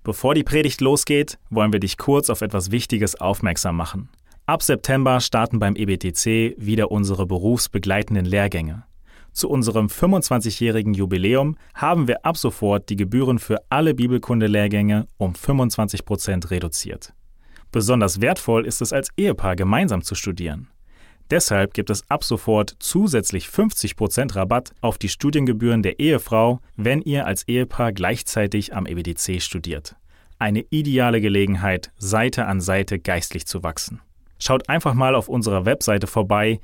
Bevor die Predigt losgeht, wollen wir dich kurz auf etwas Wichtiges aufmerksam machen. Ab September starten beim EBTC wieder unsere berufsbegleitenden Lehrgänge. Zu unserem 25-jährigen Jubiläum haben wir ab sofort die Gebühren für alle Bibelkunde-Lehrgänge um 25% reduziert. Besonders wertvoll ist es als Ehepaar gemeinsam zu studieren. Deshalb gibt es ab sofort zusätzlich 50% Rabatt auf die Studiengebühren der Ehefrau, wenn ihr als Ehepaar gleichzeitig am EBTC studiert. Eine ideale Gelegenheit, Seite an Seite geistlich zu wachsen. Schaut einfach mal auf unserer Webseite vorbei,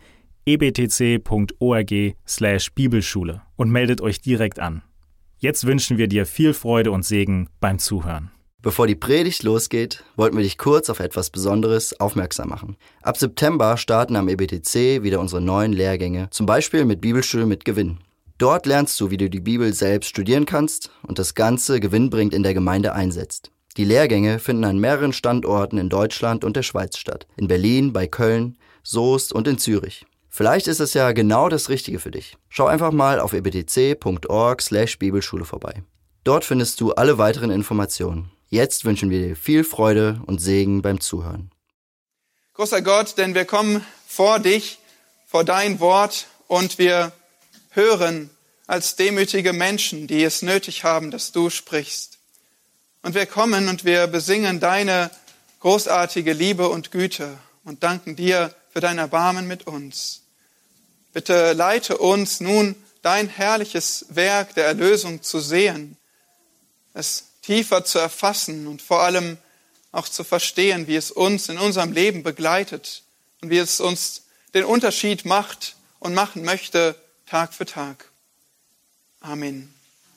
ebtc.org/Bibelschule und meldet euch direkt an. Jetzt wünschen wir dir viel Freude und Segen beim Zuhören. Bevor die Predigt losgeht, wollten wir dich kurz auf etwas Besonderes aufmerksam machen. Ab September starten am EBTC wieder unsere neuen Lehrgänge, zum Beispiel mit Bibelschule mit Gewinn. Dort lernst du, wie du die Bibel selbst studieren kannst und das Ganze gewinnbringend in der Gemeinde einsetzt. Die Lehrgänge finden an mehreren Standorten in Deutschland und der Schweiz statt. In Berlin, bei Köln, Soest und in Zürich. Vielleicht ist es ja genau das Richtige für dich. Schau einfach mal auf ebtc.org/Bibelschule vorbei. Dort findest du alle weiteren Informationen. Jetzt wünschen wir dir viel Freude und Segen beim Zuhören. Großer Gott, denn wir kommen vor dich, vor dein Wort und wir hören als demütige Menschen, die es nötig haben, dass du sprichst. Und wir kommen und wir besingen deine großartige Liebe und Güte und danken dir für dein Erbarmen mit uns. Bitte leite uns nun, dein herrliches Werk der Erlösung zu sehen, es tiefer zu erfassen und vor allem auch zu verstehen, wie es uns in unserem Leben begleitet und wie es uns den Unterschied macht und machen möchte, Tag für Tag. Amen.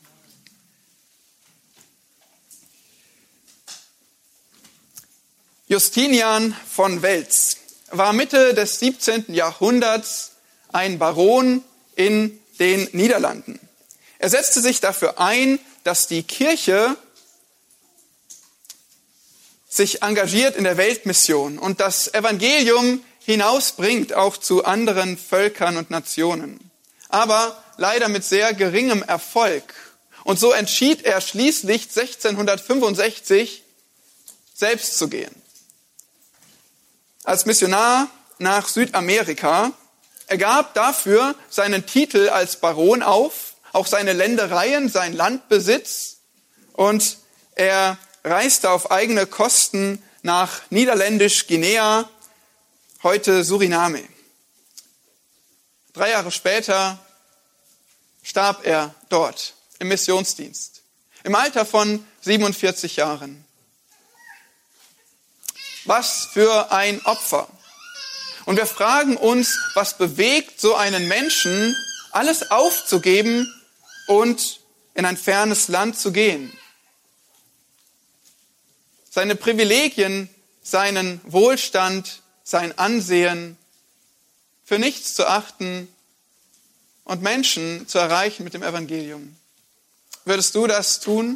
Justinian von Welz war Mitte des 17. Jahrhunderts ein Baron in den Niederlanden. Er setzte sich dafür ein, dass die Kirche sich engagiert in der Weltmission und das Evangelium hinausbringt, auch zu anderen Völkern und Nationen. Aber leider mit sehr geringem Erfolg. Und so entschied er schließlich 1665, selbst zu gehen. Als Missionar nach Südamerika. Er gab dafür seinen Titel als Baron auf, auch seine Ländereien, sein Landbesitz, und er reiste auf eigene Kosten nach Niederländisch-Guinea, heute Suriname. 3 Jahre später starb er dort im Missionsdienst, im Alter von 47 Jahren. Was für ein Opfer. Und wir fragen uns, was bewegt so einen Menschen, alles aufzugeben und in ein fernes Land zu gehen? Seine Privilegien, seinen Wohlstand, sein Ansehen für nichts zu achten und Menschen zu erreichen mit dem Evangelium. Würdest du das tun?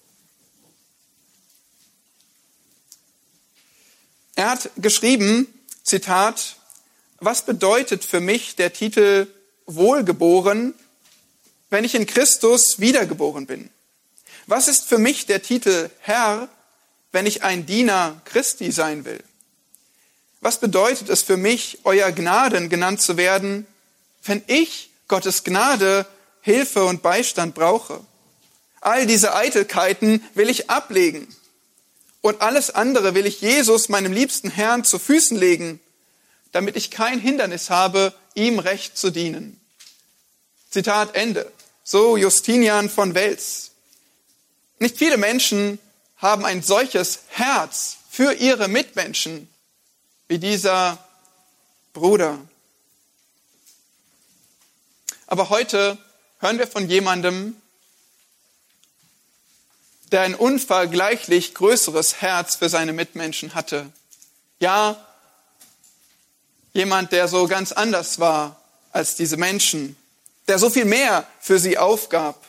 Er hat geschrieben, Zitat, was bedeutet für mich der Titel Wohlgeboren, wenn ich in Christus wiedergeboren bin? Was ist für mich der Titel Herr, wenn ich ein Diener Christi sein will? Was bedeutet es für mich, euer Gnaden genannt zu werden, wenn ich Gottes Gnade, Hilfe und Beistand brauche? All diese Eitelkeiten will ich ablegen. Und alles andere will ich Jesus, meinem liebsten Herrn, zu Füßen legen, damit ich kein Hindernis habe, ihm recht zu dienen. Zitat Ende. So Justinian von Welz. Nicht viele Menschen haben ein solches Herz für ihre Mitmenschen wie dieser Bruder. Aber heute hören wir von jemandem, der ein unvergleichlich größeres Herz für seine Mitmenschen hatte. Ja, jemand, der so ganz anders war als diese Menschen, der so viel mehr für sie aufgab.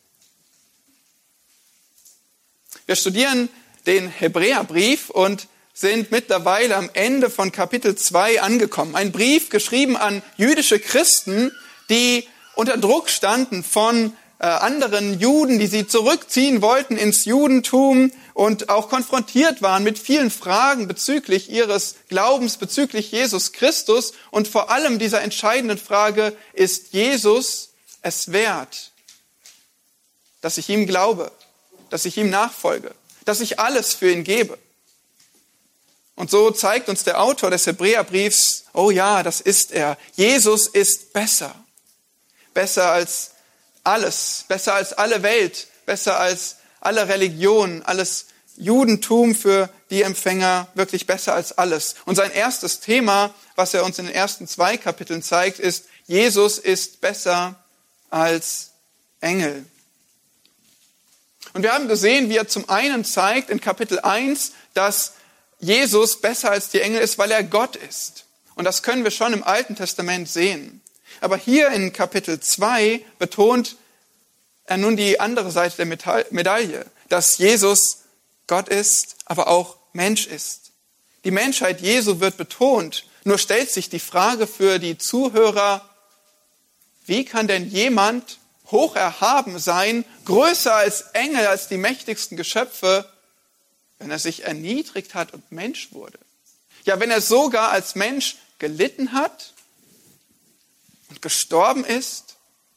Wir studieren den Hebräerbrief und sind mittlerweile am Ende von Kapitel 2 angekommen. Ein Brief geschrieben an jüdische Christen, die unter Druck standen von anderen Juden, die sie zurückziehen wollten ins Judentum und auch konfrontiert waren mit vielen Fragen bezüglich ihres Glaubens, bezüglich Jesus Christus. Und vor allem dieser entscheidenden Frage, ist Jesus es wert, dass ich ihm glaube, dass ich ihm nachfolge, dass ich alles für ihn gebe? Und so zeigt uns der Autor des Hebräerbriefs, oh ja, das ist er. Jesus ist besser. Besser als alles, besser als alle Welt, besser als alle Religionen, alles Judentum für die Empfänger, wirklich besser als alles. Und sein erstes Thema, was er uns in den ersten 2 Kapiteln zeigt, ist, Jesus ist besser als Engel. Und wir haben gesehen, wie er zum einen zeigt in Kapitel 1, dass Jesus besser als die Engel ist, weil er Gott ist. Und das können wir schon im Alten Testament sehen. Aber hier in Kapitel 2 betont er nun die andere Seite der Medaille, dass Jesus Gott ist, aber auch Mensch ist. Die Menschheit Jesu wird betont, nur stellt sich die Frage für die Zuhörer, wie kann denn jemand hoch erhaben sein, größer als Engel, als die mächtigsten Geschöpfe, wenn er sich erniedrigt hat und Mensch wurde? Ja, wenn er sogar als Mensch gelitten hat und gestorben ist?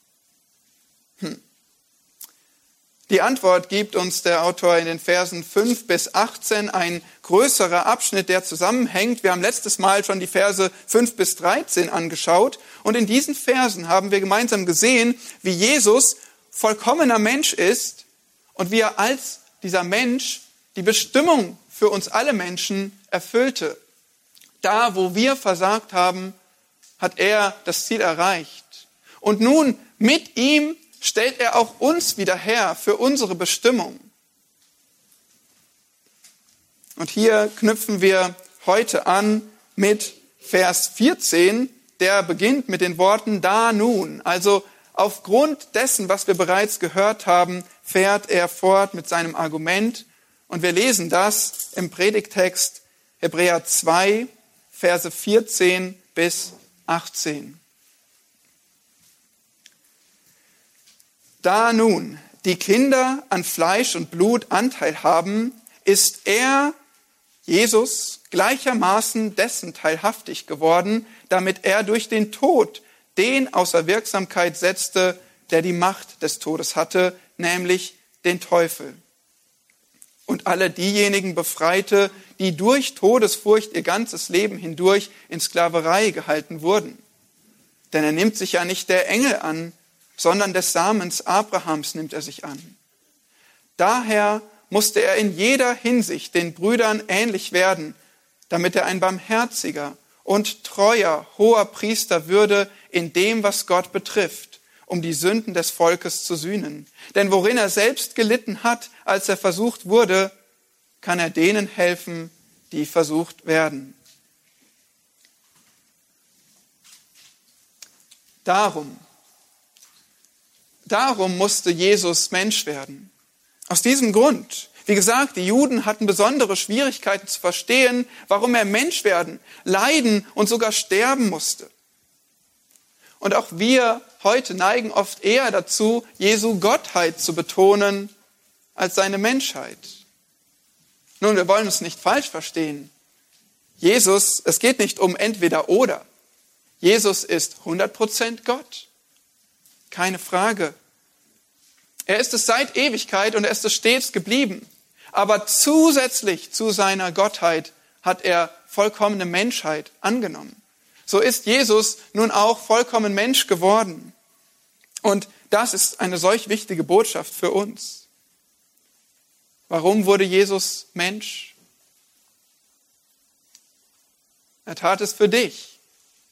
Die Antwort gibt uns der Autor in den Versen 5 bis 18, ein größerer Abschnitt, der zusammenhängt. Wir haben letztes Mal schon die Verse 5 bis 13 angeschaut. Und in diesen Versen haben wir gemeinsam gesehen, wie Jesus vollkommener Mensch ist und wie er als dieser Mensch die Bestimmung für uns alle Menschen erfüllte. Da, wo wir versagt haben, hat er das Ziel erreicht. Und nun mit ihm stellt er auch uns wieder her für unsere Bestimmung. Und hier knüpfen wir heute an mit Vers 14, der beginnt mit den Worten da nun. Also aufgrund dessen, was wir bereits gehört haben, fährt er fort mit seinem Argument. Und wir lesen das im Predigtext Hebräer 2, Verse 14 bis 18. Da nun die Kinder an Fleisch und Blut Anteil haben, ist er, Jesus, gleichermaßen dessen teilhaftig geworden, damit er durch den Tod den außer Wirksamkeit setzte, der die Macht des Todes hatte, nämlich den Teufel. Und alle diejenigen befreite, die durch Todesfurcht ihr ganzes Leben hindurch in Sklaverei gehalten wurden. Denn er nimmt sich ja nicht der Engel an, sondern des Samens Abrahams nimmt er sich an. Daher musste er in jeder Hinsicht den Brüdern ähnlich werden, damit er ein barmherziger und treuer hoher Priester würde in dem, was Gott betrifft, um die Sünden des Volkes zu sühnen. Denn worin er selbst gelitten hat, als er versucht wurde, kann er denen helfen, die versucht werden. Darum musste Jesus Mensch werden. Aus diesem Grund. Wie gesagt, die Juden hatten besondere Schwierigkeiten zu verstehen, warum er Mensch werden, leiden und sogar sterben musste. Und auch wir heute neigen oft eher dazu, Jesu Gottheit zu betonen, als seine Menschheit. Nun, wir wollen es nicht falsch verstehen. Jesus, es geht nicht um entweder oder. Jesus ist 100% Gott. Keine Frage. Er ist es seit Ewigkeit und er ist es stets geblieben. Aber zusätzlich zu seiner Gottheit hat er vollkommene Menschheit angenommen. So ist Jesus nun auch vollkommen Mensch geworden. Und das ist eine solch wichtige Botschaft für uns. Warum wurde Jesus Mensch? Er tat es für dich.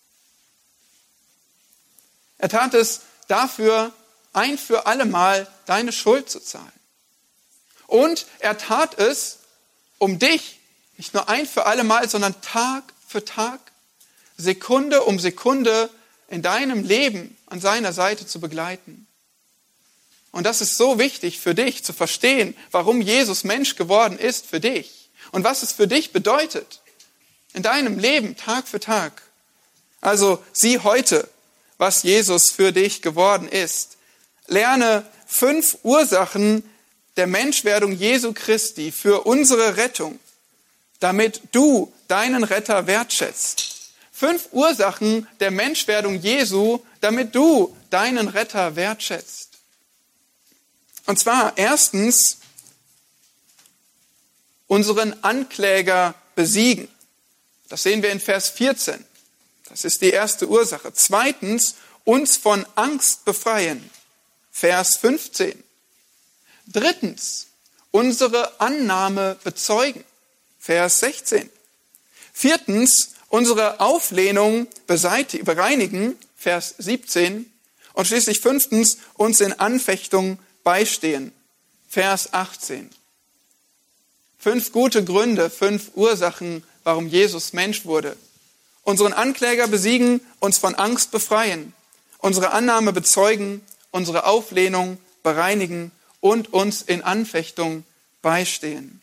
Er tat es dafür, ein für alle Mal deine Schuld zu zahlen. Und er tat es, um dich, nicht nur ein für alle Mal, sondern Tag für Tag, Sekunde um Sekunde in deinem Leben an seiner Seite zu begleiten. Und das ist so wichtig für dich zu verstehen, warum Jesus Mensch geworden ist für dich und was es für dich bedeutet in deinem Leben Tag für Tag. Also sieh heute, was Jesus für dich geworden ist. Lerne 5 Ursachen der Menschwerdung Jesu Christi für unsere Rettung, damit du deinen Retter wertschätzt. 5 Ursachen der Menschwerdung Jesu, damit du deinen Retter wertschätzt. Und zwar erstens, unseren Ankläger besiegen. Das sehen wir in Vers 14. Das ist die erste Ursache. Zweitens, uns von Angst befreien. Vers 15. Drittens, unsere Annahme bezeugen. Vers 16. Viertens, unsere Auflehnung bereinigen. Vers 17. Und schließlich 5. uns in Anfechtung beistehen. Vers 18. 5 gute Gründe, 5 Ursachen, warum Jesus Mensch wurde. Unseren Ankläger besiegen, uns von Angst befreien, unsere Annahme bezeugen, unsere Auflehnung bereinigen und uns in Anfechtung beistehen.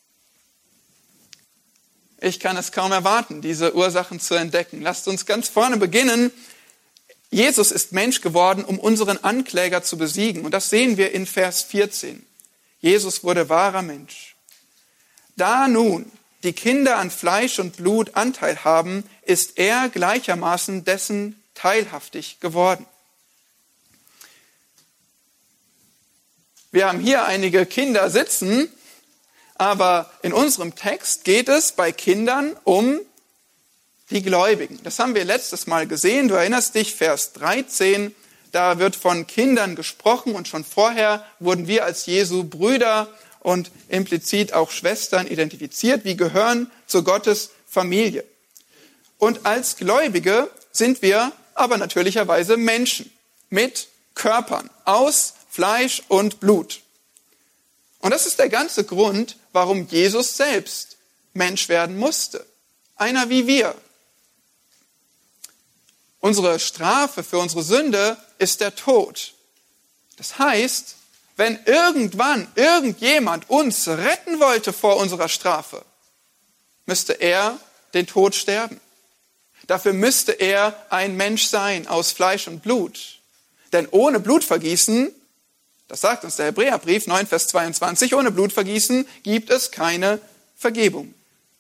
Ich kann es kaum erwarten, diese Ursachen zu entdecken. Lasst uns ganz vorne beginnen. Jesus ist Mensch geworden, um unseren Ankläger zu besiegen. Und das sehen wir in Vers 14. Jesus wurde wahrer Mensch. Da nun die Kinder an Fleisch und Blut Anteil haben, ist er gleichermaßen dessen teilhaftig geworden. Wir haben hier einige Kinder sitzen, aber in unserem Text geht es bei Kindern um die Gläubigen. Das haben wir letztes Mal gesehen. Du erinnerst dich, Vers 13, da wird von Kindern gesprochen und schon vorher wurden wir als Jesu Brüder und implizit auch Schwestern identifiziert. Wir gehören zu Gottes Familie. Und als Gläubige sind wir aber natürlicherweise Menschen mit Körpern aus Fleisch und Blut. Und das ist der ganze Grund, warum Jesus selbst Mensch werden musste. Einer wie wir. Unsere Strafe für unsere Sünde ist der Tod. Das heißt, wenn irgendwann irgendjemand uns retten wollte vor unserer Strafe, müsste er den Tod sterben. Dafür müsste er ein Mensch sein aus Fleisch und Blut. Denn ohne Blutvergießen, das sagt uns der Hebräerbrief 9, Vers 22, ohne Blutvergießen gibt es keine Vergebung.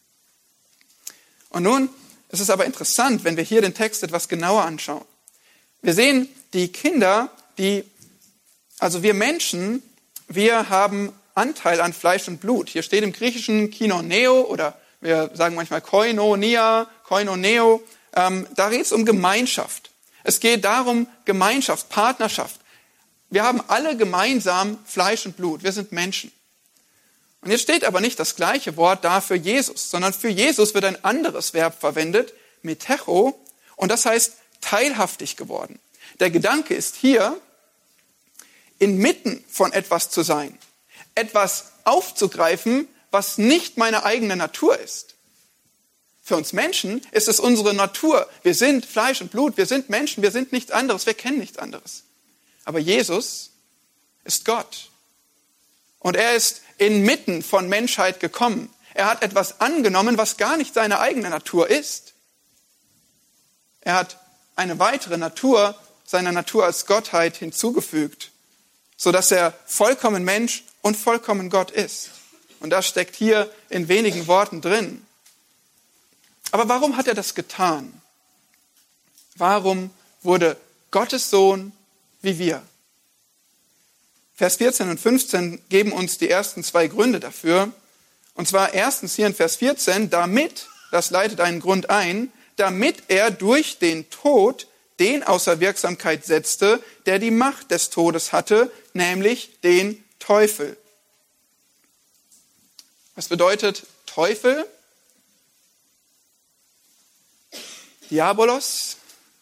Und nun ist es aber interessant, wenn wir hier den Text etwas genauer anschauen. Wir sehen, die Kinder, also wir Menschen, wir haben Anteil an Fleisch und Blut. Hier steht im Griechischen Koinoneo oder wir sagen manchmal Koinonia, Koinoneo. Da geht es um Gemeinschaft. Es geht darum, Gemeinschaft, Partnerschaft. Wir haben alle gemeinsam Fleisch und Blut. Wir sind Menschen. Und jetzt steht aber nicht das gleiche Wort da für Jesus, sondern für Jesus wird ein anderes Verb verwendet, metecho, und das heißt teilhaftig geworden. Der Gedanke ist hier, inmitten von etwas zu sein, etwas aufzugreifen, was nicht meine eigene Natur ist. Für uns Menschen ist es unsere Natur. Wir sind Fleisch und Blut, wir sind Menschen, wir sind nichts anderes, wir kennen nichts anderes. Aber Jesus ist Gott. Und er ist inmitten von Menschheit gekommen. Er hat etwas angenommen, was gar nicht seine eigene Natur ist. Er hat eine weitere Natur, seiner Natur als Gottheit hinzugefügt, sodass er vollkommen Mensch und vollkommen Gott ist. Und das steckt hier in wenigen Worten drin. Aber warum hat er das getan? Warum wurde Gottes Sohn wie wir? Vers 14 und 15 geben uns die ersten 2 Gründe dafür. Und zwar erstens hier in Vers 14, damit, das leitet einen Grund ein, damit er durch den Tod den außer Wirksamkeit setzte, der die Macht des Todes hatte, nämlich den Teufel. Was bedeutet Teufel? Diabolos,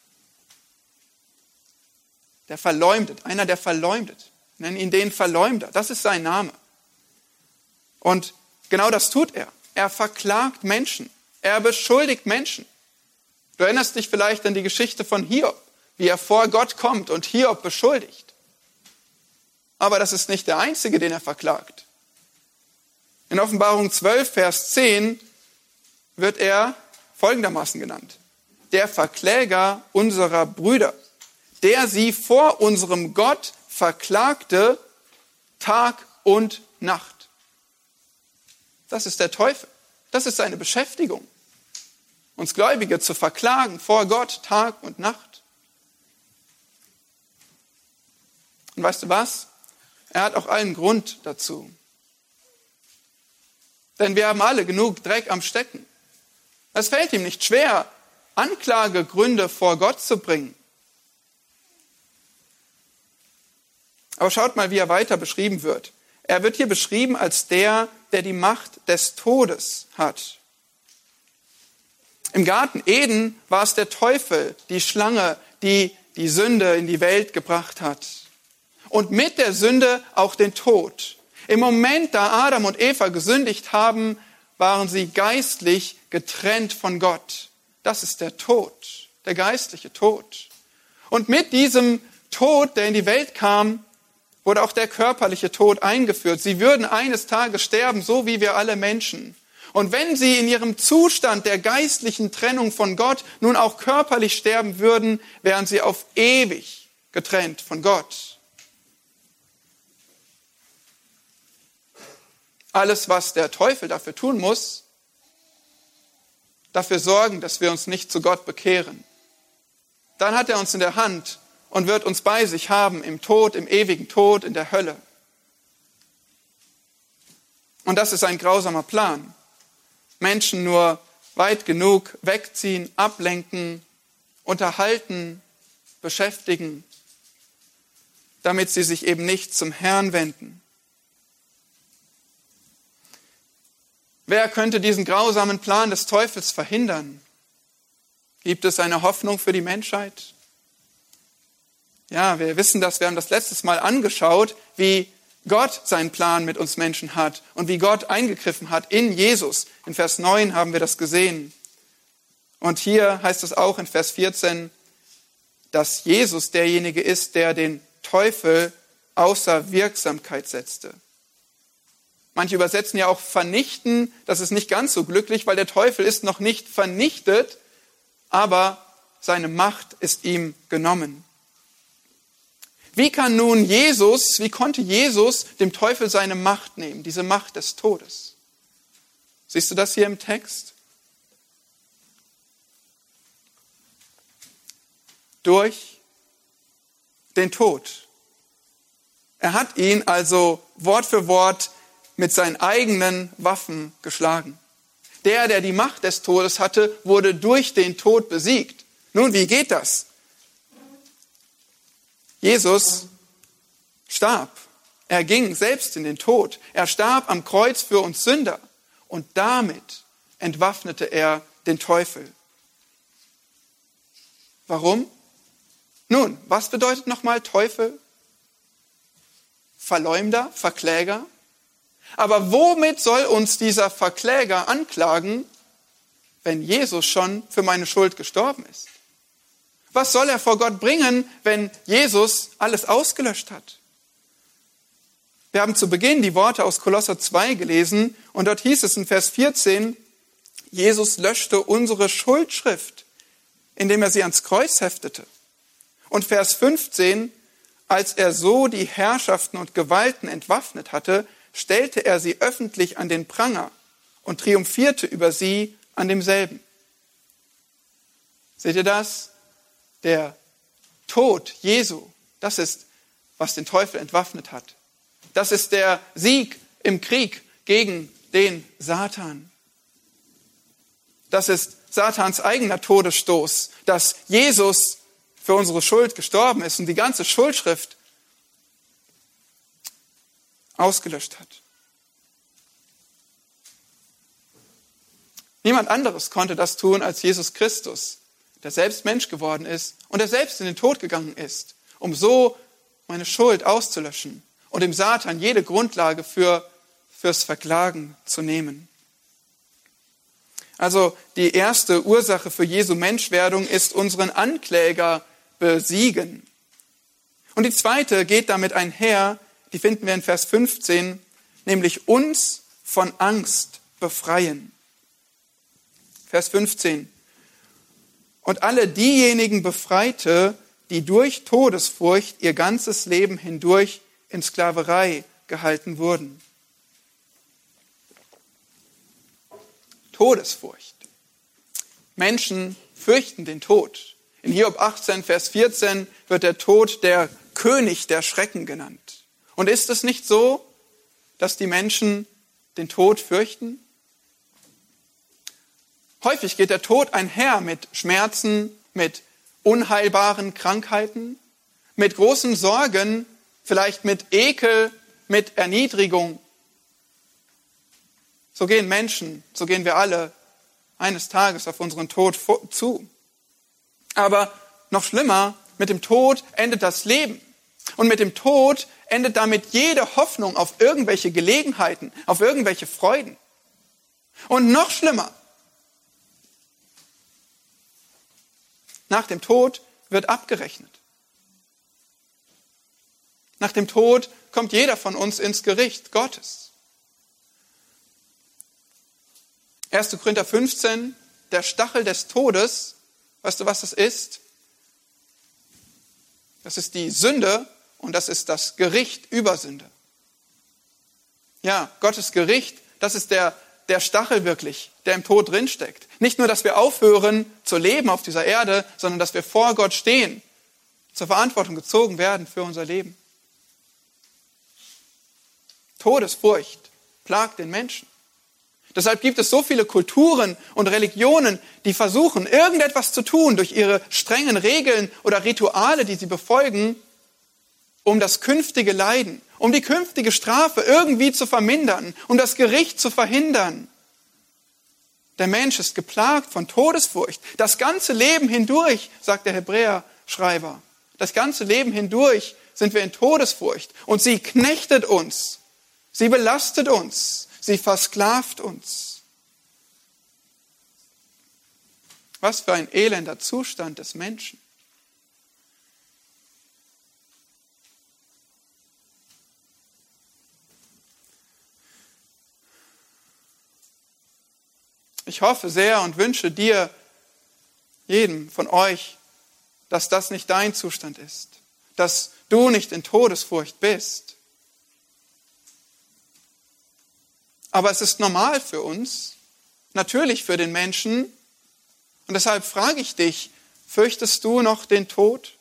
der verleumdet, einer, der verleumdet. Nennen ihn den Verleumder. Das ist sein Name. Und genau das tut er. Er verklagt Menschen. Er beschuldigt Menschen. Du erinnerst dich vielleicht an die Geschichte von Hiob, wie er vor Gott kommt und Hiob beschuldigt. Aber das ist nicht der einzige, den er verklagt. In Offenbarung 12, Vers 10 wird er folgendermaßen genannt. Der Verkläger unserer Brüder, der sie vor unserem Gott verklagte Tag und Nacht. Das ist der Teufel. Das ist seine Beschäftigung. Uns Gläubige zu verklagen vor Gott Tag und Nacht. Und weißt du was? Er hat auch allen Grund dazu. Denn wir haben alle genug Dreck am Stecken. Es fällt ihm nicht schwer, Anklagegründe vor Gott zu bringen. Aber schaut mal, wie er weiter beschrieben wird. Er wird hier beschrieben als der die Macht des Todes hat. Im Garten Eden war es der Teufel, die Schlange, die die Sünde in die Welt gebracht hat. Und mit der Sünde auch den Tod. Im Moment, da Adam und Eva gesündigt haben, waren sie geistlich getrennt von Gott. Das ist der Tod, der geistliche Tod. Und mit diesem Tod, der in die Welt kam, wurde auch der körperliche Tod eingeführt. Sie würden eines Tages sterben, so wie wir alle Menschen. Und wenn sie in ihrem Zustand der geistlichen Trennung von Gott nun auch körperlich sterben würden, wären sie auf ewig getrennt von Gott. Alles, was der Teufel dafür tun muss, dafür sorgen, dass wir uns nicht zu Gott bekehren. Dann hat er uns in der Hand und wird uns bei sich haben im Tod, im ewigen Tod, in der Hölle. Und das ist ein grausamer Plan. Menschen nur weit genug wegziehen, ablenken, unterhalten, beschäftigen, damit sie sich eben nicht zum Herrn wenden. Wer könnte diesen grausamen Plan des Teufels verhindern? Gibt es eine Hoffnung für die Menschheit? Ja, wir wissen das, wir haben das letztes Mal angeschaut, wie Gott seinen Plan mit uns Menschen hat und wie Gott eingegriffen hat in Jesus. In Vers 9 haben wir das gesehen. Und hier heißt es auch in Vers 14, dass Jesus derjenige ist, der den Teufel außer Wirksamkeit setzte. Manche übersetzen ja auch vernichten, das ist nicht ganz so glücklich, weil der Teufel ist noch nicht vernichtet, aber seine Macht ist ihm genommen. Wie konnte Jesus dem Teufel seine Macht nehmen, diese Macht des Todes? Siehst du das hier im Text? Durch den Tod. Er hat ihn also Wort für Wort mit seinen eigenen Waffen geschlagen. Der die Macht des Todes hatte, wurde durch den Tod besiegt. Nun, wie geht das? Jesus starb. Er ging selbst in den Tod. Er starb am Kreuz für uns Sünder. Und damit entwaffnete er den Teufel. Warum? Nun, was bedeutet nochmal Teufel? Verleumder, Verkläger? Aber womit soll uns dieser Verkläger anklagen, wenn Jesus schon für meine Schuld gestorben ist? Was soll er vor Gott bringen, wenn Jesus alles ausgelöscht hat? Wir haben zu Beginn die Worte aus Kolosser 2 gelesen und dort hieß es in Vers 14, Jesus löschte unsere Schuldschrift, indem er sie ans Kreuz heftete. Und Vers 15, als er so die Herrschaften und Gewalten entwaffnet hatte, stellte er sie öffentlich an den Pranger und triumphierte über sie an demselben. Seht ihr das? Der Tod Jesu, das ist, was den Teufel entwaffnet hat. Das ist der Sieg im Krieg gegen den Satan. Das ist Satans eigener Todesstoß, dass Jesus für unsere Schuld gestorben ist und die ganze Schuldschrift ausgelöscht hat. Niemand anderes konnte das tun als Jesus Christus, der selbst Mensch geworden ist und der selbst in den Tod gegangen ist, um so meine Schuld auszulöschen und dem Satan jede Grundlage fürs Verklagen zu nehmen. Also die erste Ursache für Jesu Menschwerdung ist unseren Ankläger besiegen. Und die zweite geht damit einher, die finden wir in Vers 15, nämlich uns von Angst befreien. Vers 15. Und alle diejenigen befreite, die durch Todesfurcht ihr ganzes Leben hindurch in Sklaverei gehalten wurden. Todesfurcht. Menschen fürchten den Tod. In Hiob 18, Vers 14 wird der Tod der König der Schrecken genannt. Und ist es nicht so, dass die Menschen den Tod fürchten? Häufig geht der Tod einher mit Schmerzen, mit unheilbaren Krankheiten, mit großen Sorgen, vielleicht mit Ekel, mit Erniedrigung. So gehen Menschen, so gehen wir alle eines Tages auf unseren Tod zu. Aber noch schlimmer, mit dem Tod endet das Leben. Und mit dem Tod endet damit jede Hoffnung auf irgendwelche Gelegenheiten, auf irgendwelche Freuden. Und noch schlimmer, nach dem Tod wird abgerechnet. Nach dem Tod kommt jeder von uns ins Gericht Gottes. 1. Korinther 15, der Stachel des Todes, weißt du, was das ist? Das ist die Sünde und das ist das Gericht über Sünde. Ja, Gottes Gericht, das ist der Stachel wirklich, der im Tod drinsteckt. Nicht nur, dass wir aufhören zu leben auf dieser Erde, sondern dass wir vor Gott stehen, zur Verantwortung gezogen werden für unser Leben. Todesfurcht plagt den Menschen. Deshalb gibt es so viele Kulturen und Religionen, die versuchen, irgendetwas zu tun durch ihre strengen Regeln oder Rituale, die sie befolgen, um das künftige Leiden, um die künftige Strafe irgendwie zu vermindern, um das Gericht zu verhindern. Der Mensch ist geplagt von Todesfurcht. Das ganze Leben hindurch, sagt der Hebräer-Schreiber, das ganze Leben hindurch sind wir in Todesfurcht. Und sie knechtet uns, sie belastet uns, sie versklavt uns. Was für ein elender Zustand des Menschen. Ich hoffe sehr und wünsche dir, jedem von euch, dass das nicht dein Zustand ist, dass du nicht in Todesfurcht bist. Aber es ist normal für uns, natürlich für den Menschen. Und deshalb frage ich dich, fürchtest du noch den Tod?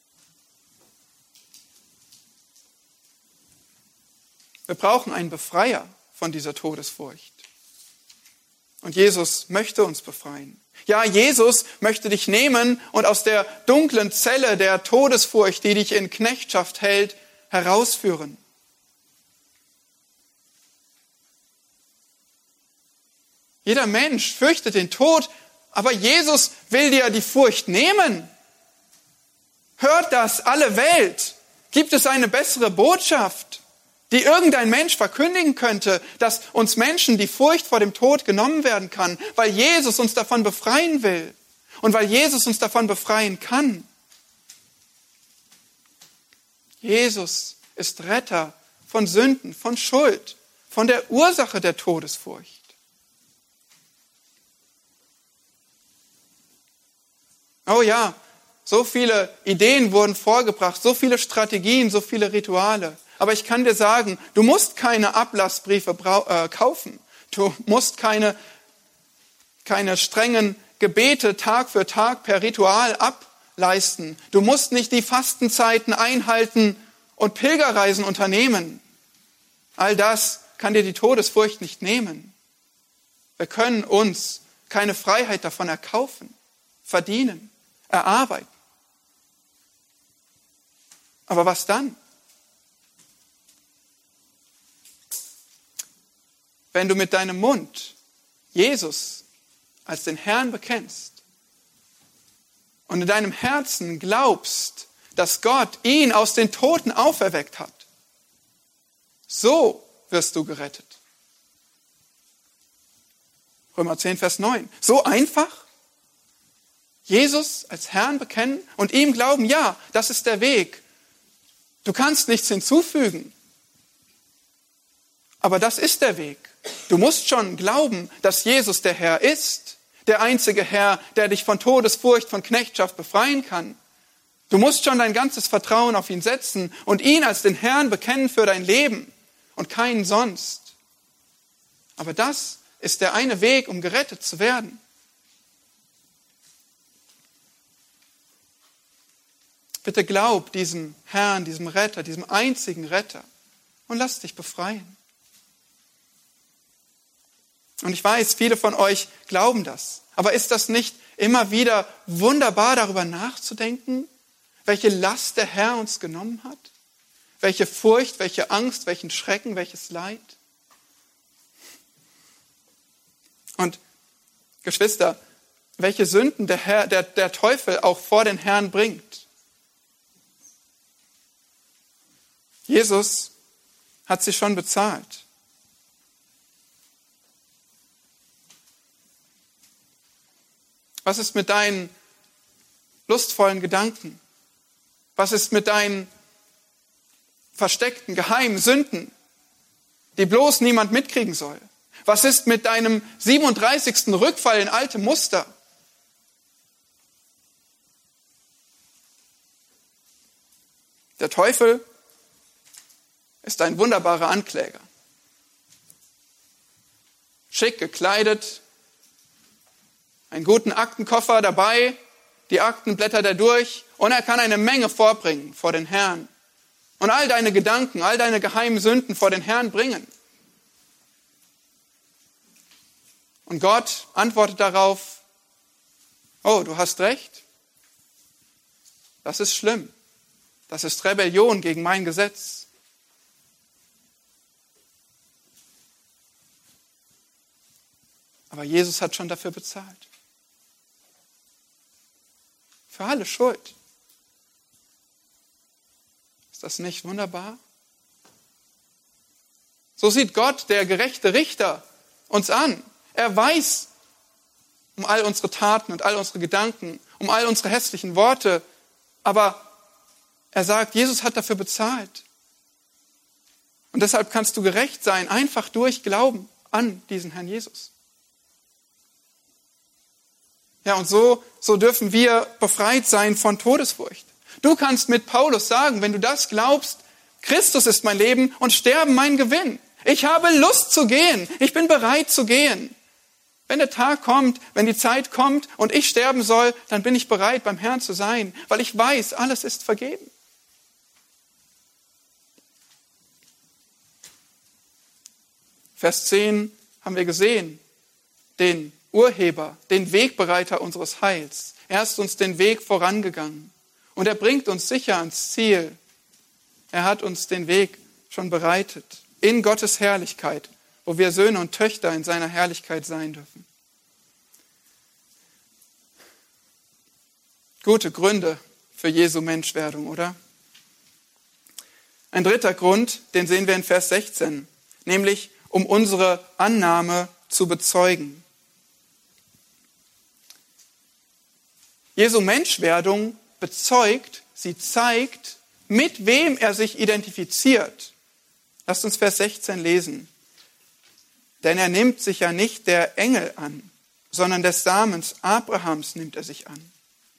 Wir brauchen einen Befreier von dieser Todesfurcht. Und Jesus möchte uns befreien. Ja, Jesus möchte dich nehmen und aus der dunklen Zelle der Todesfurcht, die dich in Knechtschaft hält, herausführen. Jeder Mensch fürchtet den Tod, aber Jesus will dir die Furcht nehmen. Hört das, alle Welt. Gibt es eine bessere Botschaft, die irgendein Mensch verkündigen könnte, dass uns Menschen die Furcht vor dem Tod genommen werden kann, weil Jesus uns davon befreien will und weil Jesus uns davon befreien kann? Jesus ist Retter von Sünden, von Schuld, von der Ursache der Todesfurcht. Oh ja, so viele Ideen wurden vorgebracht, so viele Strategien, so viele Rituale. Aber ich kann dir sagen, du musst keine Ablassbriefe kaufen. Du musst keine strengen Gebete Tag für Tag per Ritual ableisten. Du musst nicht die Fastenzeiten einhalten und Pilgerreisen unternehmen. All das kann dir die Todesfurcht nicht nehmen. Wir können uns keine Freiheit davon erkaufen, verdienen, erarbeiten. Aber was dann? Wenn du mit deinem Mund Jesus als den Herrn bekennst und in deinem Herzen glaubst, dass Gott ihn aus den Toten auferweckt hat, so wirst du gerettet. Römer 10, Vers 9. So einfach? Jesus als Herrn bekennen und ihm glauben, ja, das ist der Weg. Du kannst nichts hinzufügen. Aber das ist der Weg. Du musst schon glauben, dass Jesus der Herr ist, der einzige Herr, der dich von Todesfurcht, von Knechtschaft befreien kann. Du musst schon dein ganzes Vertrauen auf ihn setzen und ihn als den Herrn bekennen für dein Leben und keinen sonst. Aber das ist der eine Weg, um gerettet zu werden. Bitte glaub diesem Herrn, diesem Retter, diesem einzigen Retter und lass dich befreien. Und ich weiß, viele von euch glauben das. Aber ist das nicht immer wieder wunderbar, darüber nachzudenken, welche Last der Herr uns genommen hat? Welche Furcht, welche Angst, welchen Schrecken, welches Leid? Und Geschwister, welche Sünden der Teufel auch vor den Herrn bringt. Jesus hat sie schon bezahlt. Was ist mit deinen lustvollen Gedanken? Was ist mit deinen versteckten, geheimen Sünden, die bloß niemand mitkriegen soll? Was ist mit deinem 37. Rückfall in alte Muster? Der Teufel ist ein wunderbarer Ankläger. Schick gekleidet, einen guten Aktenkoffer dabei, die Akten blättert er durch und er kann eine Menge vorbringen vor den Herrn. Und all deine Gedanken, all deine geheimen Sünden vor den Herrn bringen. Und Gott antwortet darauf, oh, du hast recht. Das ist schlimm. Das ist Rebellion gegen mein Gesetz. Aber Jesus hat schon dafür bezahlt. Für alle Schuld. Ist das nicht wunderbar? So sieht Gott, der gerechte Richter, uns an. Er weiß um all unsere Taten und all unsere Gedanken, um all unsere hässlichen Worte. Aber er sagt, Jesus hat dafür bezahlt. Und deshalb kannst du gerecht sein, einfach durch Glauben an diesen Herrn Jesus. Ja, und so dürfen wir befreit sein von Todesfurcht. Du kannst mit Paulus sagen, wenn du das glaubst, Christus ist mein Leben und Sterben mein Gewinn. Ich habe Lust zu gehen. Ich bin bereit zu gehen. Wenn der Tag kommt, wenn die Zeit kommt und ich sterben soll, dann bin ich bereit, beim Herrn zu sein, weil ich weiß, alles ist vergeben. Vers 10 haben wir gesehen, den Urheber, den Wegbereiter unseres Heils. Er ist uns den Weg vorangegangen und er bringt uns sicher ans Ziel. Er hat uns den Weg schon bereitet in Gottes Herrlichkeit, wo wir Söhne und Töchter in seiner Herrlichkeit sein dürfen. Gute Gründe für Jesu Menschwerdung, oder? Ein dritter Grund, den sehen wir in Vers 16, nämlich um unsere Annahme zu bezeugen. Jesu Menschwerdung bezeugt, sie zeigt, mit wem er sich identifiziert. Lasst uns Vers 16 lesen. Denn er nimmt sich ja nicht der Engel an, sondern des Samens Abrahams nimmt er sich an.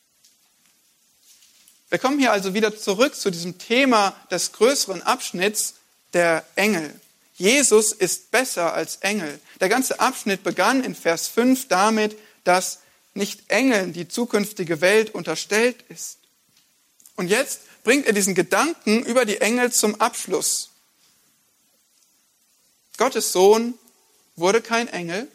Wir kommen hier also wieder zurück zu diesem Thema des größeren Abschnitts der Engel. Jesus ist besser als Engel. Der ganze Abschnitt begann in Vers 5 damit, dass nicht Engeln die zukünftige Welt unterstellt ist. Und jetzt bringt er diesen Gedanken über die Engel zum Abschluss. Gottes Sohn wurde kein Engel.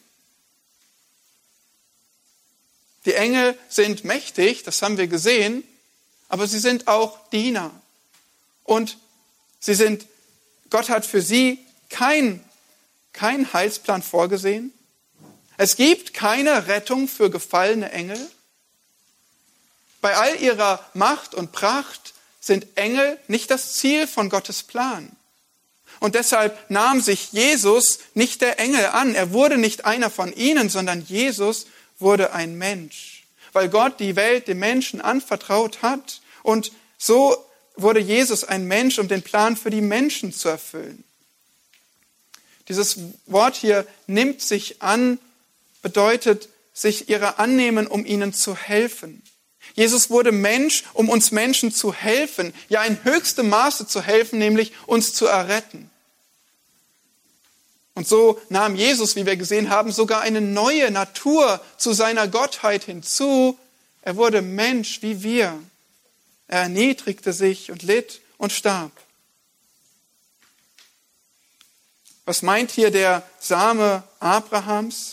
Die Engel sind mächtig, das haben wir gesehen, aber sie sind auch Diener. Und Gott hat für sie keinen Heilsplan vorgesehen. Es gibt keine Rettung für gefallene Engel. Bei all ihrer Macht und Pracht sind Engel nicht das Ziel von Gottes Plan. Und deshalb nahm sich Jesus nicht der Engel an. Er wurde nicht einer von ihnen, sondern Jesus wurde ein Mensch. Weil Gott die Welt dem Menschen anvertraut hat. Und so wurde Jesus ein Mensch, um den Plan für die Menschen zu erfüllen. Dieses Wort hier, nimmt sich an, bedeutet sich ihrer annehmen, um ihnen zu helfen. Jesus wurde Mensch, um uns Menschen zu helfen, ja in höchstem Maße zu helfen, nämlich uns zu erretten. Und so nahm Jesus, wie wir gesehen haben, sogar eine neue Natur zu seiner Gottheit hinzu. Er wurde Mensch wie wir. Er erniedrigte sich und litt und starb. Was meint hier der Same Abrahams?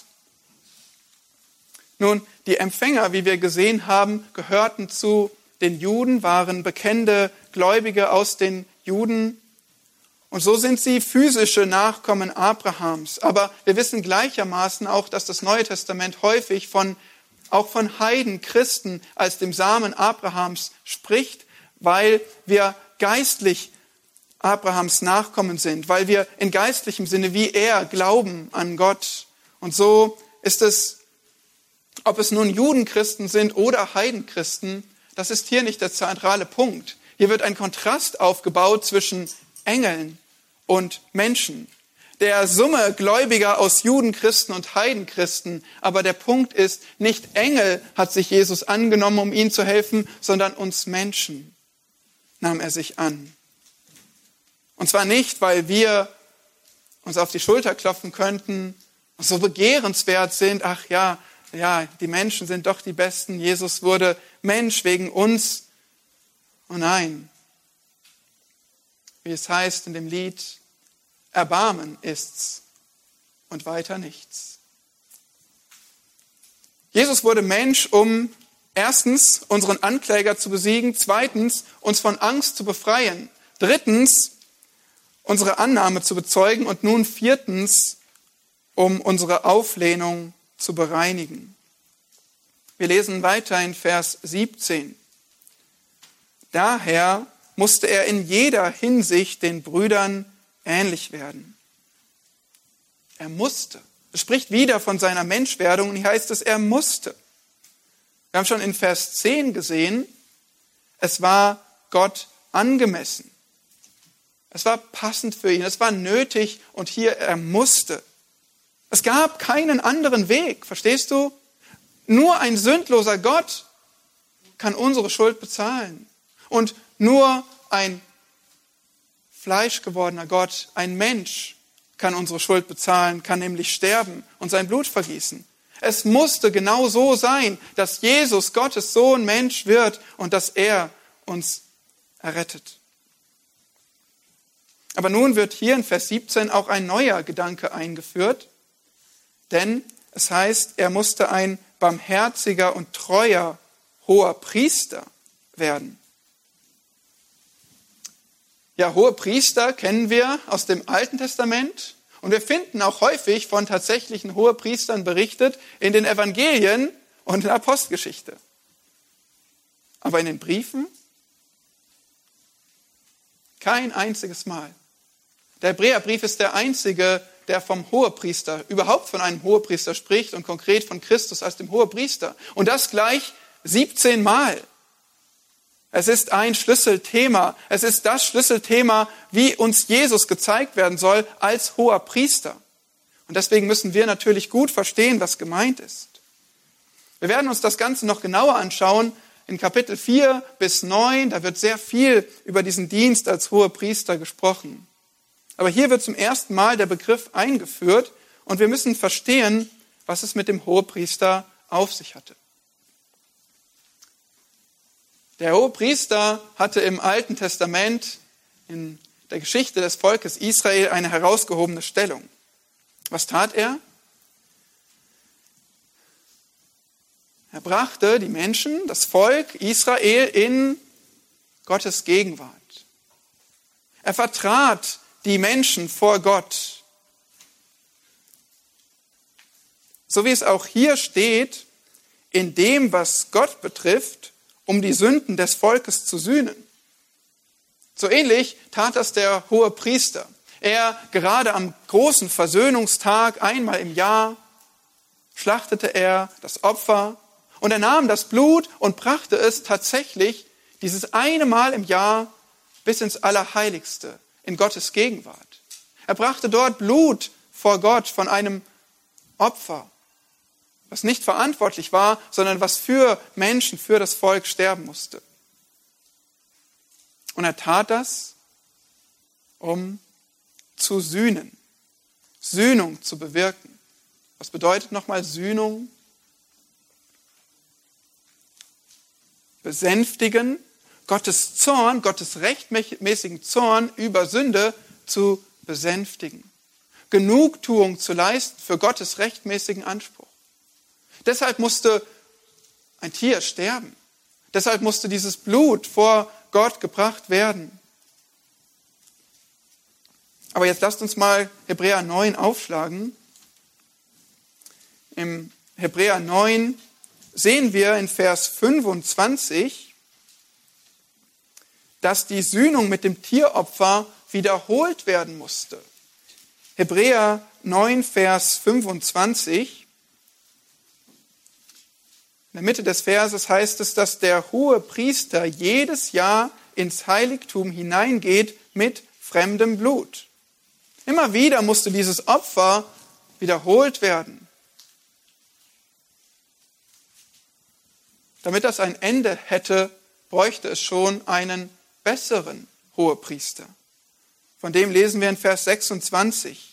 Nun, die Empfänger, wie wir gesehen haben, gehörten zu den Juden, waren bekennende Gläubige aus den Juden. Und so sind sie physische Nachkommen Abrahams. Aber wir wissen gleichermaßen auch, dass das Neue Testament häufig auch von Heiden, Christen als dem Samen Abrahams spricht, weil wir geistlich Abrahams Nachkommen sind, weil wir in geistlichem Sinne wie er glauben an Gott. Und so ist es, ob es nun Judenchristen sind oder Heidenchristen, das ist hier nicht der zentrale Punkt. Hier wird ein Kontrast aufgebaut zwischen Engeln und Menschen. Der Summe Gläubiger aus Judenchristen und Heidenchristen. Aber der Punkt ist, nicht Engel hat sich Jesus angenommen, um ihnen zu helfen, sondern uns Menschen nahm er sich an. Und zwar nicht, weil wir uns auf die Schulter klopfen könnten und so begehrenswert sind. Ach ja, die Menschen sind doch die Besten. Jesus wurde Mensch wegen uns. Oh nein. Wie es heißt in dem Lied, Erbarmen ist's und weiter nichts. Jesus wurde Mensch, um erstens unseren Ankläger zu besiegen, zweitens uns von Angst zu befreien, drittens unsere Annahme zu bezeugen und nun viertens, um unsere Auflehnung zu bereinigen. Wir lesen weiter in Vers 17. Daher musste er in jeder Hinsicht den Brüdern ähnlich werden. Er musste. Es spricht wieder von seiner Menschwerdung und hier heißt es, er musste. Wir haben schon in Vers 10 gesehen, es war Gott angemessen. Es war passend für ihn, es war nötig und hier er musste. Es gab keinen anderen Weg, verstehst du? Nur ein sündloser Gott kann unsere Schuld bezahlen. Und nur ein fleischgewordener Gott, ein Mensch, kann unsere Schuld bezahlen, kann nämlich sterben und sein Blut vergießen. Es musste genau so sein, dass Jesus, Gottes Sohn, Mensch wird und dass er uns errettet. Aber nun wird hier in Vers 17 auch ein neuer Gedanke eingeführt, denn es heißt, er musste ein barmherziger und treuer hoher Priester werden. Ja, hohe Priester kennen wir aus dem Alten Testament und wir finden auch häufig von tatsächlichen Hohepriestern berichtet in den Evangelien und in der Apostelgeschichte. Aber in den Briefen kein einziges Mal. Der Hebräerbrief ist der einzige, der vom Hohepriester, überhaupt von einem Hohepriester spricht und konkret von Christus als dem Hohepriester. Und das gleich 17 Mal. Es ist ein Schlüsselthema. Es ist das Schlüsselthema, wie uns Jesus gezeigt werden soll als hoher Priester. Und deswegen müssen wir natürlich gut verstehen, was gemeint ist. Wir werden uns das Ganze noch genauer anschauen in Kapitel 4 bis 9. Da wird sehr viel über diesen Dienst als hoher Priester gesprochen. Aber hier wird zum ersten Mal der Begriff eingeführt und wir müssen verstehen, was es mit dem Hohepriester auf sich hatte. Der Hohepriester hatte im Alten Testament in der Geschichte des Volkes Israel eine herausgehobene Stellung. Was tat er? Er brachte die Menschen, das Volk Israel in Gottes Gegenwart. Er vertrat die Menschen vor Gott. So wie es auch hier steht, in dem, was Gott betrifft, um die Sünden des Volkes zu sühnen. So ähnlich tat das der hohe Priester. Er, gerade am großen Versöhnungstag, einmal im Jahr, schlachtete er das Opfer und er nahm das Blut und brachte es tatsächlich dieses eine Mal im Jahr bis ins Allerheiligste, in Gottes Gegenwart. Er brachte dort Blut vor Gott von einem Opfer. was nicht verantwortlich war, sondern was für Menschen, für das Volk sterben musste. Und er tat das, um zu sühnen, Sühnung zu bewirken. Was bedeutet nochmal Sühnung? Besänftigen, Gottes Zorn, Gottes rechtmäßigen Zorn über Sünde zu besänftigen. Genugtuung zu leisten für Gottes rechtmäßigen Anspruch. Deshalb musste ein Tier sterben. Deshalb musste dieses Blut vor Gott gebracht werden. Aber jetzt lasst uns mal Hebräer 9 aufschlagen. Im Hebräer 9 sehen wir in Vers 25, dass die Sühnung mit dem Tieropfer wiederholt werden musste. Hebräer 9, Vers 25. In der Mitte des Verses heißt es, dass der hohe Priester jedes Jahr ins Heiligtum hineingeht mit fremdem Blut. Immer wieder musste dieses Opfer wiederholt werden. Damit das ein Ende hätte, bräuchte es schon einen besseren Hohepriester. Von dem lesen wir in Vers 26.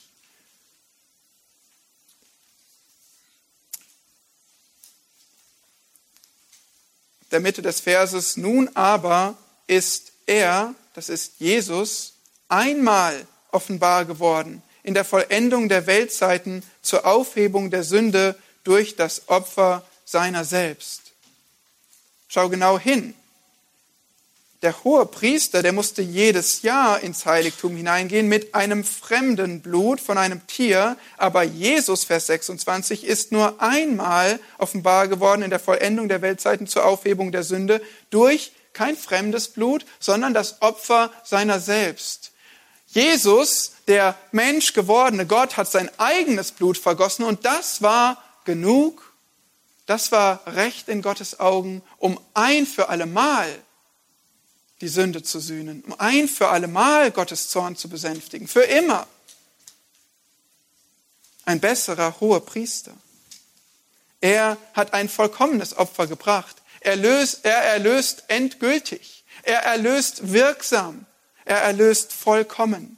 Der Mitte des Verses: Nun aber ist er, das ist Jesus, einmal offenbar geworden in der Vollendung der Weltzeiten zur Aufhebung der Sünde durch das Opfer seiner selbst. Schau genau hin. Der hohe Priester, der musste jedes Jahr ins Heiligtum hineingehen mit einem fremden Blut von einem Tier, aber Jesus, Vers 26, ist nur einmal offenbar geworden in der Vollendung der Weltzeiten zur Aufhebung der Sünde durch kein fremdes Blut, sondern das Opfer seiner selbst. Jesus, der Mensch gewordene Gott, hat sein eigenes Blut vergossen und das war genug, das war recht in Gottes Augen, um ein für allemal die Sünde zu sühnen, um ein für allemal Gottes Zorn zu besänftigen, für immer. Ein besserer hoher Priester. Er hat ein vollkommenes Opfer gebracht. Er erlöst endgültig. Er erlöst wirksam. Er erlöst vollkommen.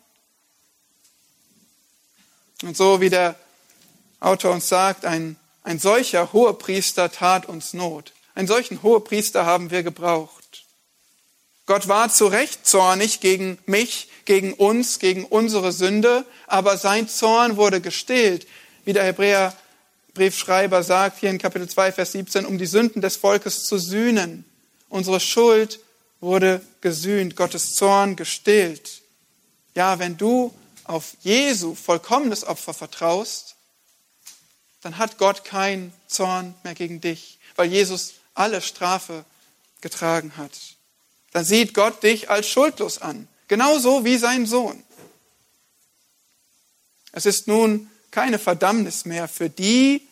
Und so wie der Autor uns sagt, ein solcher Hohepriester tat uns Not. Einen solchen Hohepriester haben wir gebraucht. Gott war zu Recht zornig gegen mich, gegen uns, gegen unsere Sünde, aber sein Zorn wurde gestillt. Wie der Hebräerbriefschreiber sagt, hier in Kapitel 2, Vers 17, um die Sünden des Volkes zu sühnen. Unsere Schuld wurde gesühnt, Gottes Zorn gestillt. Ja, wenn du auf Jesu vollkommenes Opfer vertraust, dann hat Gott keinen Zorn mehr gegen dich, weil Jesus alle Strafe getragen hat. Dann sieht Gott dich als schuldlos an, genauso wie sein Sohn. Es ist nun keine Verdammnis mehr für die,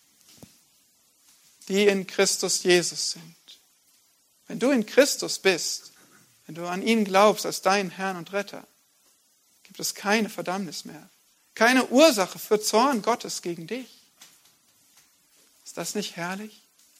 die in Christus Jesus sind. Wenn du in Christus bist, wenn du an ihn glaubst als deinen Herrn und Retter, gibt es keine Verdammnis mehr. Keine Ursache für Zorn Gottes gegen dich. Ist das nicht herrlich?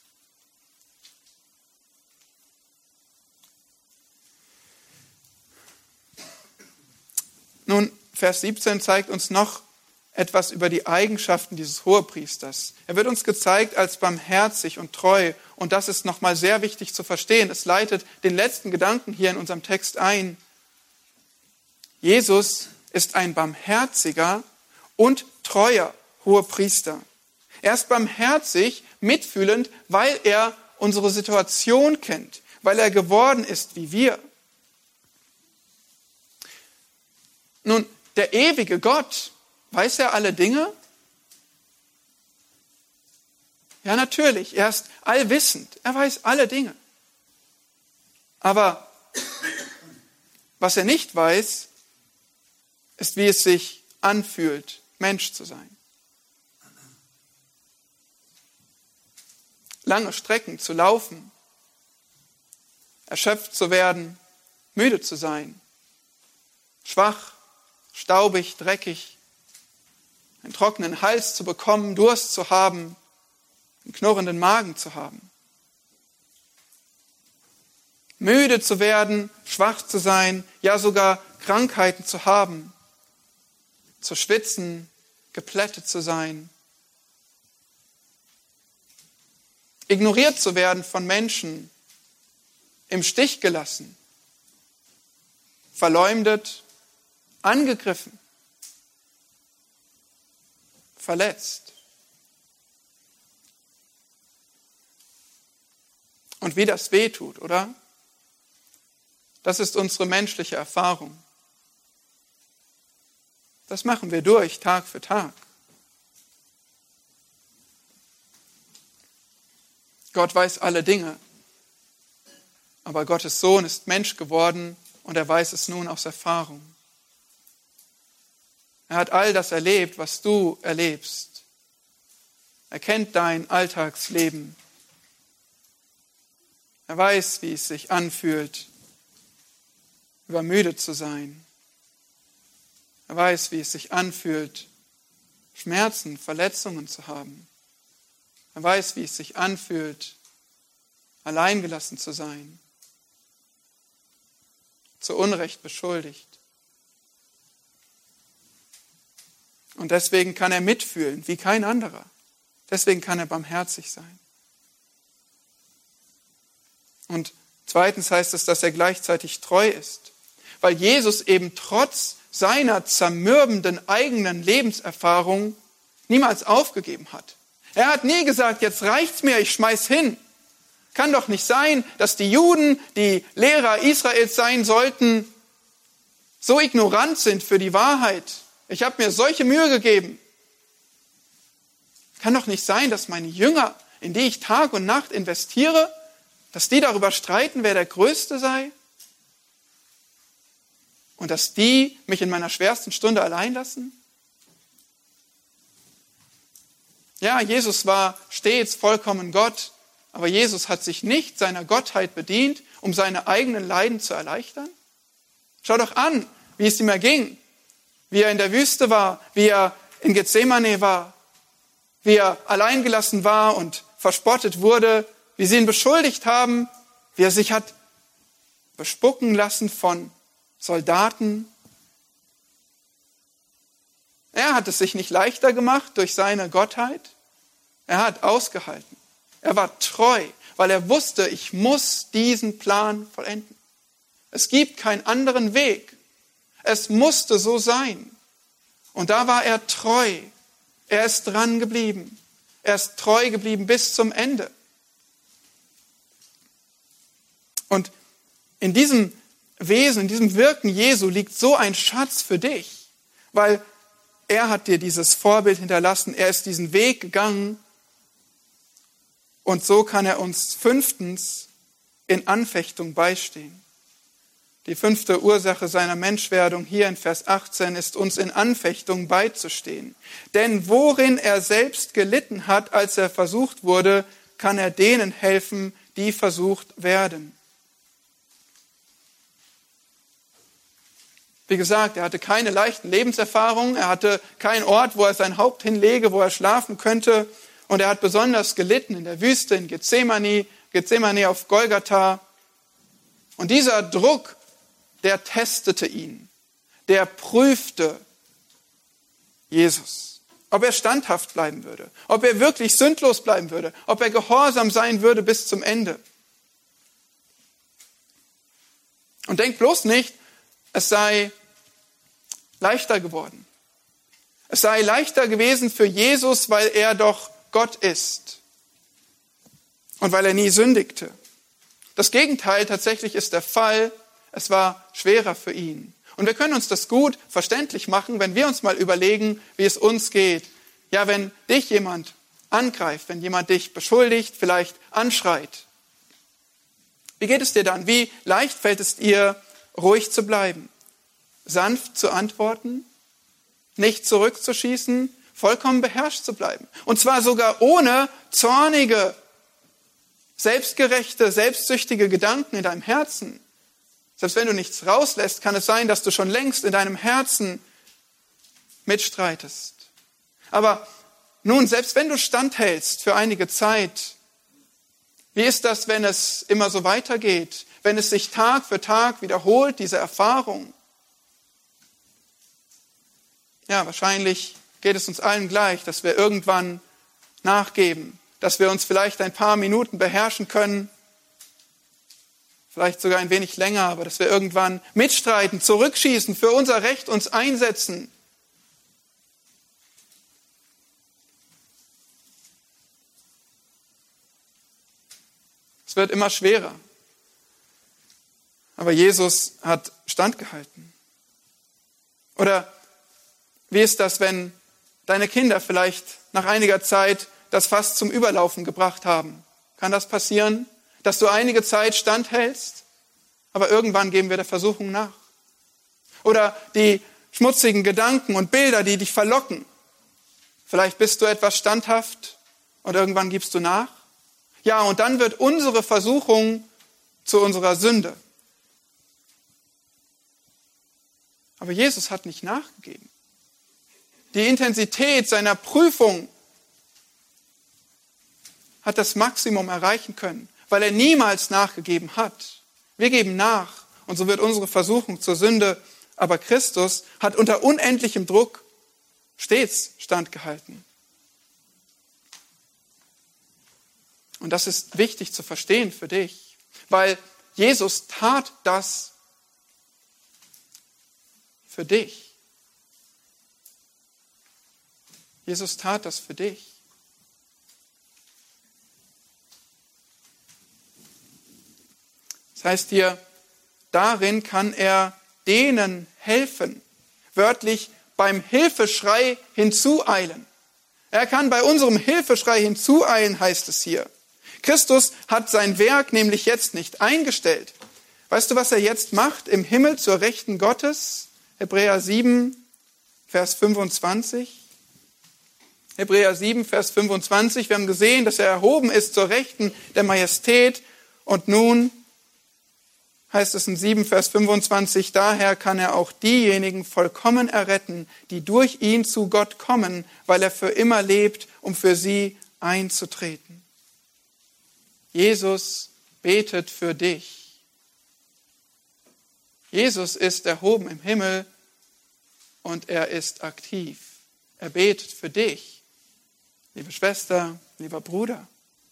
Nun, Vers 17 zeigt uns noch etwas über die Eigenschaften dieses Hohepriesters. Er wird uns gezeigt als barmherzig und treu. Und das ist nochmal sehr wichtig zu verstehen. Es leitet den letzten Gedanken hier in unserem Text ein. Jesus ist ein barmherziger und treuer Hohepriester. Er ist barmherzig, mitfühlend, weil er unsere Situation kennt, weil er geworden ist wie wir. Nun, der ewige Gott, weiß er alle Dinge? Ja, natürlich, er ist allwissend, er weiß alle Dinge. Aber was er nicht weiß, ist, wie es sich anfühlt, Mensch zu sein. Lange Strecken zu laufen, erschöpft zu werden, müde zu sein, schwach, staubig, dreckig, einen trockenen Hals zu bekommen, Durst zu haben, einen knurrenden Magen zu haben. Müde zu werden, schwach zu sein, ja sogar Krankheiten zu haben, zu schwitzen, geplättet zu sein, ignoriert zu werden von Menschen, im Stich gelassen, verleumdet, angegriffen, verletzt. Und wie das wehtut, oder? Das ist unsere menschliche Erfahrung. Das machen wir durch, Tag für Tag. Gott weiß alle Dinge, aber Gottes Sohn ist Mensch geworden und er weiß es nun aus Erfahrung. Er hat all das erlebt, was du erlebst. Er kennt dein Alltagsleben. Er weiß, wie es sich anfühlt, übermüdet zu sein. Er weiß, wie es sich anfühlt, Schmerzen, Verletzungen zu haben. Er weiß, wie es sich anfühlt, alleingelassen zu sein, zu Unrecht beschuldigt. Und deswegen kann er mitfühlen, wie kein anderer. Deswegen kann er barmherzig sein. Und zweitens heißt es, dass er gleichzeitig treu ist, weil Jesus eben trotz seiner zermürbenden eigenen Lebenserfahrung niemals aufgegeben hat. Er hat nie gesagt, jetzt reicht's mir, ich schmeiß hin. Kann doch nicht sein, dass die Juden, die Lehrer Israels sein sollten, so ignorant sind für die Wahrheit. Ich habe mir solche Mühe gegeben. Kann doch nicht sein, dass meine Jünger, in die ich Tag und Nacht investiere, dass die darüber streiten, wer der Größte sei. Und dass die mich in meiner schwersten Stunde allein lassen. Ja, Jesus war stets vollkommen Gott, aber Jesus hat sich nicht seiner Gottheit bedient, um seine eigenen Leiden zu erleichtern. Schau doch an, wie es ihm erging, wie er in der Wüste war, wie er in Gethsemane war, wie er alleingelassen war und verspottet wurde, wie sie ihn beschuldigt haben, wie er sich hat bespucken lassen von Soldaten. Er hat es sich nicht leichter gemacht durch seine Gottheit. Er hat ausgehalten. Er war treu, weil er wusste, ich muss diesen Plan vollenden. Es gibt keinen anderen Weg. Es musste so sein. Und da war er treu. Er ist dran geblieben. Er ist treu geblieben bis zum Ende. Und in diesem Wesen, in diesem Wirken Jesu liegt so ein Schatz für dich, weil er hat dir dieses Vorbild hinterlassen, er ist diesen Weg gegangen und so kann er uns fünftens in Anfechtung beistehen. Die 5. Ursache seiner Menschwerdung hier in Vers 18 ist, uns in Anfechtung beizustehen. Denn worin er selbst gelitten hat, als er versucht wurde, kann er denen helfen, die versucht werden. Wie gesagt, er hatte keine leichten Lebenserfahrungen, er hatte keinen Ort, wo er sein Haupt hinlege, wo er schlafen könnte. Und er hat besonders gelitten in der Wüste, in Gethsemane auf Golgatha. Und dieser Druck, der testete ihn, der prüfte Jesus. Ob er standhaft bleiben würde, ob er wirklich sündlos bleiben würde, ob er gehorsam sein würde bis zum Ende. Und denk bloß nicht, es sei leichter geworden. Es sei leichter gewesen für Jesus, weil er doch Gott ist und weil er nie sündigte. Das Gegenteil tatsächlich ist der Fall. Es war schwerer für ihn. Und wir können uns das gut verständlich machen, wenn wir uns mal überlegen, wie es uns geht. Ja, wenn dich jemand angreift, wenn jemand dich beschuldigt, vielleicht anschreit. Wie geht es dir dann? Wie leicht fällt es dir, ruhig zu bleiben, sanft zu antworten, nicht zurückzuschießen, vollkommen beherrscht zu bleiben. Und zwar sogar ohne zornige, selbstgerechte, selbstsüchtige Gedanken in deinem Herzen. Selbst wenn du nichts rauslässt, kann es sein, dass du schon längst in deinem Herzen mitstreitest. Aber nun, selbst wenn du standhältst für einige Zeit, wie ist das, wenn es immer so weitergeht? Wenn es sich Tag für Tag wiederholt, diese Erfahrung? Ja, wahrscheinlich geht es uns allen gleich, dass wir irgendwann nachgeben, dass wir uns vielleicht ein paar Minuten beherrschen können, vielleicht sogar ein wenig länger, aber dass wir irgendwann mitstreiten, zurückschießen, für unser Recht uns einsetzen. Es wird immer schwerer. Aber Jesus hat standgehalten. Oder wie ist das, wenn deine Kinder vielleicht nach einiger Zeit das Fass zum Überlaufen gebracht haben? Kann das passieren, dass du einige Zeit standhältst, aber irgendwann geben wir der Versuchung nach? Oder die schmutzigen Gedanken und Bilder, die dich verlocken. Vielleicht bist du etwas standhaft und irgendwann gibst du nach. Ja, und dann wird unsere Versuchung zu unserer Sünde. Aber Jesus hat nicht nachgegeben. Die Intensität seiner Prüfung hat das Maximum erreichen können, weil er niemals nachgegeben hat. Wir geben nach und so wird unsere Versuchung zur Sünde. Aber Christus hat unter unendlichem Druck stets standgehalten. Und das ist wichtig zu verstehen für dich, weil Jesus tat das für dich. Jesus tat das für dich. Das heißt hier, darin kann er denen helfen, wörtlich beim Hilfeschrei hinzueilen. Er kann bei unserem Hilfeschrei hinzueilen, heißt es hier. Christus hat sein Werk nämlich jetzt nicht eingestellt. Weißt du, was er jetzt macht im Himmel zur Rechten Gottes? Hebräer 7, Vers 25. Hebräer 7, Vers 25. Wir haben gesehen, dass er erhoben ist zur Rechten der Majestät. Und nun heißt es in 7, Vers 25, daher kann er auch diejenigen vollkommen erretten, die durch ihn zu Gott kommen, weil er für immer lebt, um für sie einzutreten. Jesus betet für dich. Jesus ist erhoben im Himmel und er ist aktiv. Er betet für dich, liebe Schwester, lieber Bruder.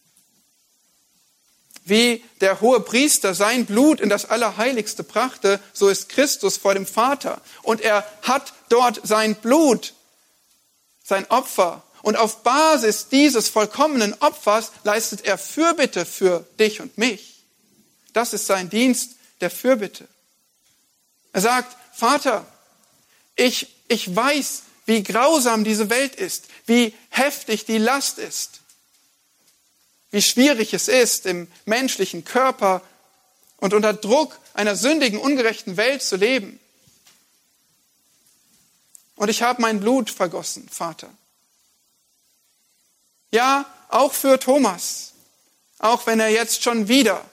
Wie der hohe Priester sein Blut in das Allerheiligste brachte, so ist Christus vor dem Vater. Und er hat dort sein Blut, sein Opfer. Und auf Basis dieses vollkommenen Opfers leistet er Fürbitte für dich und mich. Das ist sein Dienst der Fürbitte. Er sagt, Vater, ich weiß, wie grausam diese Welt ist, wie heftig die Last ist, wie schwierig es ist, im menschlichen Körper und unter Druck einer sündigen, ungerechten Welt zu leben. Und ich habe mein Blut vergossen, Vater. Ja, auch für Thomas, auch wenn er jetzt schon wieder.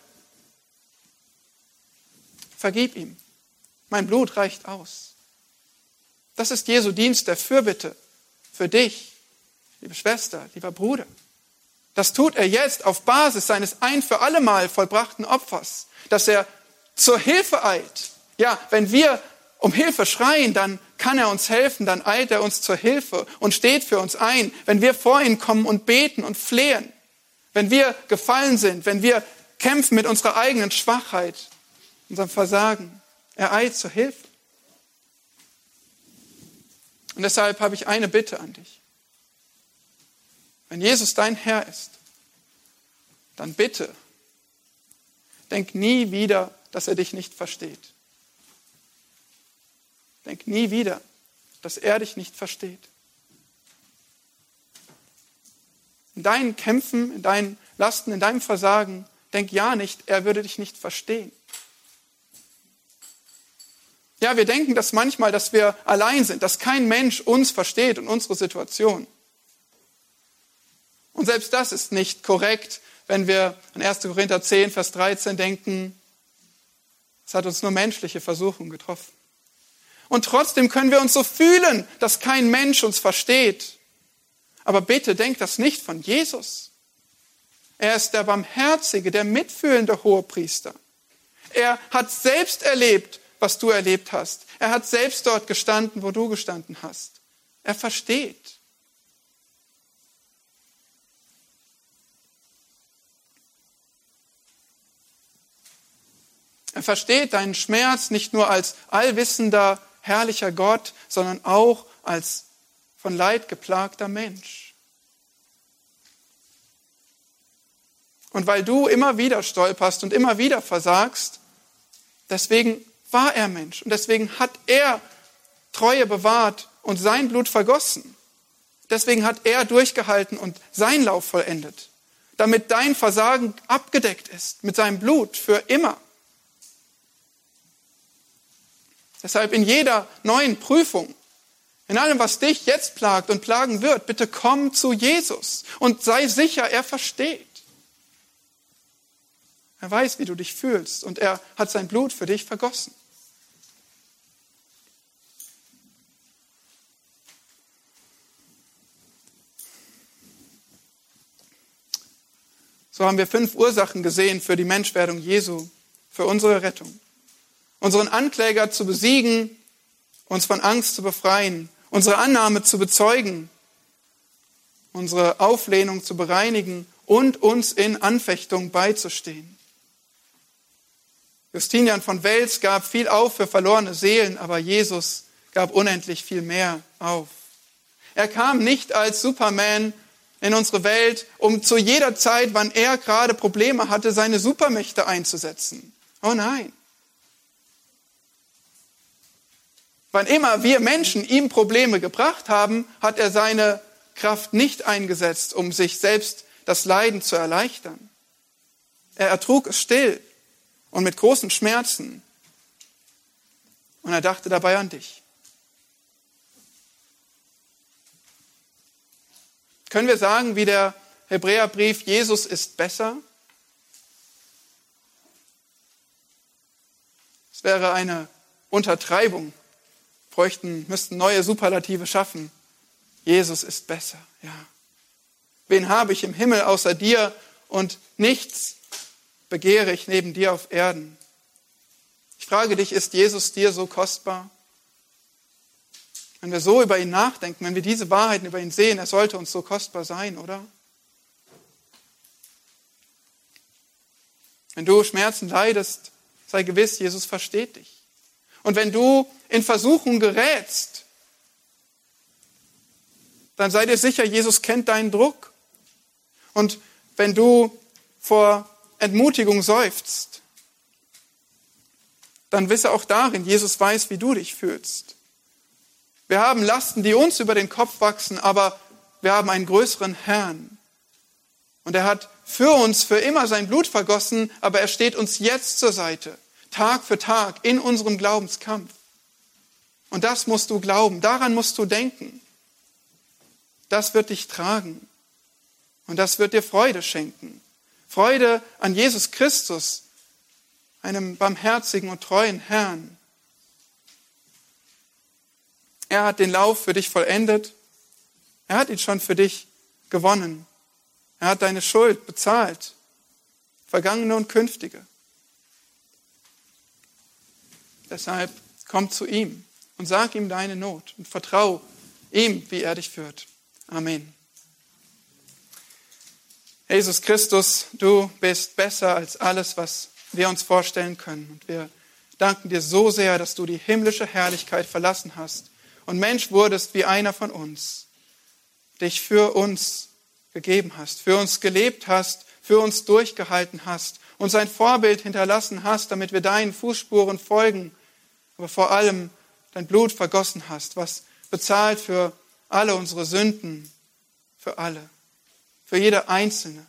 Vergib ihm. Mein Blut reicht aus. Das ist Jesu Dienst der Fürbitte für dich, liebe Schwester, lieber Bruder. Das tut er jetzt auf Basis seines ein für allemal vollbrachten Opfers, dass er zur Hilfe eilt. Ja, wenn wir um Hilfe schreien, dann kann er uns helfen, dann eilt er uns zur Hilfe und steht für uns ein. Wenn wir vor ihn kommen und beten und flehen, wenn wir gefallen sind, wenn wir kämpfen mit unserer eigenen Schwachheit, unserem Versagen, er eilt zur Hilfe. Und deshalb habe ich eine Bitte an dich. Wenn Jesus dein Herr ist, dann bitte, denk nie wieder, dass er dich nicht versteht. Denk nie wieder, dass er dich nicht versteht. In deinen Kämpfen, in deinen Lasten, in deinem Versagen, denk ja nicht, er würde dich nicht verstehen. Ja, wir denken das manchmal, dass wir allein sind, dass kein Mensch uns versteht und unsere Situation. Und selbst das ist nicht korrekt, wenn wir an 1. Korinther 10, Vers 13 denken, es hat uns nur menschliche Versuchung getroffen. Und trotzdem können wir uns so fühlen, dass kein Mensch uns versteht. Aber bitte denk das nicht von Jesus. Er ist der barmherzige, der mitfühlende Hohepriester. Er hat selbst erlebt, was du erlebt hast. Er hat selbst dort gestanden, wo du gestanden hast. Er versteht. Er versteht deinen Schmerz nicht nur als allwissender, herrlicher Gott, sondern auch als von Leid geplagter Mensch. Und weil du immer wieder stolperst und immer wieder versagst, deswegen war er Mensch und deswegen hat er Treue bewahrt und sein Blut vergossen. Deswegen hat er durchgehalten und seinen Lauf vollendet, damit dein Versagen abgedeckt ist mit seinem Blut für immer. Deshalb in jeder neuen Prüfung, in allem, was dich jetzt plagt und plagen wird, bitte komm zu Jesus und sei sicher, er versteht. Er weiß, wie du dich fühlst und er hat sein Blut für dich vergossen. So haben wir 5 Ursachen gesehen für die Menschwerdung Jesu, für unsere Rettung. Unseren Ankläger zu besiegen, uns von Angst zu befreien, unsere Annahme zu bezeugen, unsere Auflehnung zu bereinigen und uns in Anfechtung beizustehen. Justinian von Wels gab viel auf für verlorene Seelen, aber Jesus gab unendlich viel mehr auf. Er kam nicht als Superman in unsere Welt, um zu jeder Zeit, wann er gerade Probleme hatte, seine Supermächte einzusetzen. Oh nein. Wann immer wir Menschen ihm Probleme gebracht haben, hat er seine Kraft nicht eingesetzt, um sich selbst das Leiden zu erleichtern. Er ertrug es still und mit großen Schmerzen. Und er dachte dabei an dich. Können wir sagen, wie der Hebräerbrief, Jesus ist besser? Es wäre eine Untertreibung. Müssten neue Superlative schaffen. Jesus ist besser, ja. Wen habe ich im Himmel außer dir und nichts begehre ich neben dir auf Erden? Ich frage dich, ist Jesus dir so kostbar? Wenn wir so über ihn nachdenken, wenn wir diese Wahrheiten über ihn sehen, er sollte uns so kostbar sein, oder? Wenn du Schmerzen leidest, sei gewiss, Jesus versteht dich. Und wenn du in Versuchung gerätst, dann sei dir sicher, Jesus kennt deinen Druck. Und wenn du vor Entmutigung seufzt, dann wisse auch darin, Jesus weiß, wie du dich fühlst. Wir haben Lasten, die uns über den Kopf wachsen, aber wir haben einen größeren Herrn. Und er hat für uns für immer sein Blut vergossen, aber er steht uns jetzt zur Seite. Tag für Tag in unserem Glaubenskampf. Und das musst du glauben, daran musst du denken. Das wird dich tragen und das wird dir Freude schenken. Freude an Jesus Christus, einem barmherzigen und treuen Herrn. Er hat den Lauf für dich vollendet. Er hat ihn schon für dich gewonnen. Er hat deine Schuld bezahlt, vergangene und künftige. Deshalb komm zu ihm und sag ihm deine Not und vertrau ihm, wie er dich führt. Amen. Jesus Christus, du bist besser als alles, was wir uns vorstellen können. Und wir danken dir so sehr, dass du die himmlische Herrlichkeit verlassen hast und Mensch wurdest wie einer von uns, dich für uns gegeben hast, für uns gelebt hast, für uns durchgehalten hast, uns ein Vorbild hinterlassen hast, damit wir deinen Fußspuren folgen, aber vor allem dein Blut vergossen hast, was bezahlt für alle unsere Sünden, für alle, für jede Einzelne.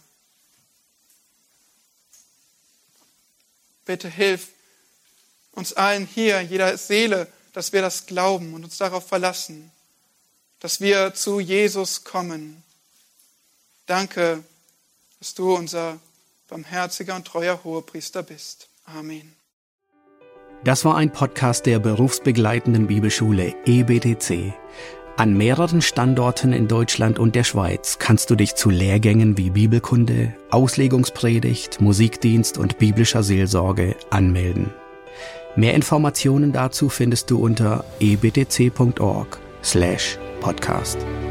Bitte hilf uns allen hier, jeder Seele, dass wir das glauben und uns darauf verlassen, dass wir zu Jesus kommen. Danke, dass du unser barmherziger und treuer Hohepriester bist. Amen. Das war ein Podcast der berufsbegleitenden Bibelschule EBTC. An mehreren Standorten in Deutschland und der Schweiz kannst du dich zu Lehrgängen wie Bibelkunde, Auslegungspredigt, Musikdienst und biblischer Seelsorge anmelden. Mehr Informationen dazu findest du unter ebtc.org/podcast.